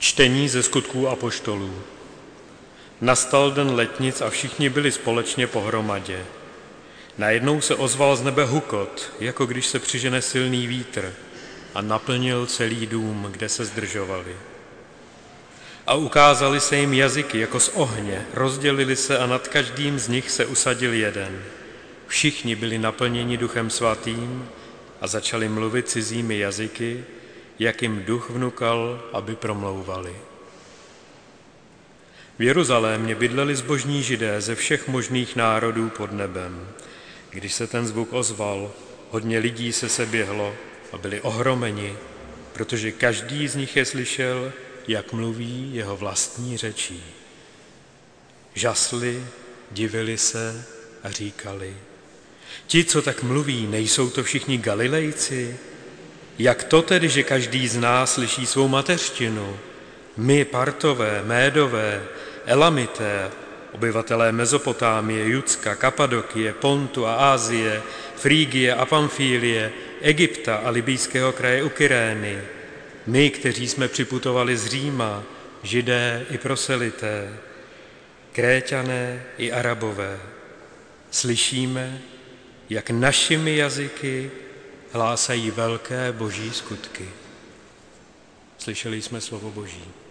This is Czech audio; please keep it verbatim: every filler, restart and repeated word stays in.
Čtení ze Skutků apoštolů. Nastal den letnic a všichni byli společně pohromadě. Najednou se ozval z nebe hukot, jako když se přižene silný vítr, a naplnil celý dům, kde se zdržovali. A ukázali se jim jazyky jako z ohně, rozdělili se a nad každým z nich se usadil jeden. Všichni byli naplněni Duchem Svatým a začali mluvit cizími jazyky, jak jim duch vnukal, aby promlouvali. V Jeruzalémě bydleli zbožní Židé ze všech možných národů pod nebem. Když se ten zvuk ozval, hodně lidí se seběhlo a byli ohromeni, protože každý z nich je slyšel, jak mluví jeho vlastní řečí. Žasli, divili se a říkali: ti, co tak mluví, nejsou to všichni Galilejci? Jak to tedy, že každý z nás slyší svou mateřštinu? My, Partové, Médové, Elamité, obyvatelé Mezopotámie, Judska, Kapadokie, Pontu a Ázie, Frígie a Pamfílie, Egypta a libijského kraje u Kyrény, my, kteří jsme připutovali z Říma, Židé i proselité, Kréťané i Arabové, slyšíme, jak našimi jazyky hlásají velké boží skutky. Slyšeli jsme slovo Boží.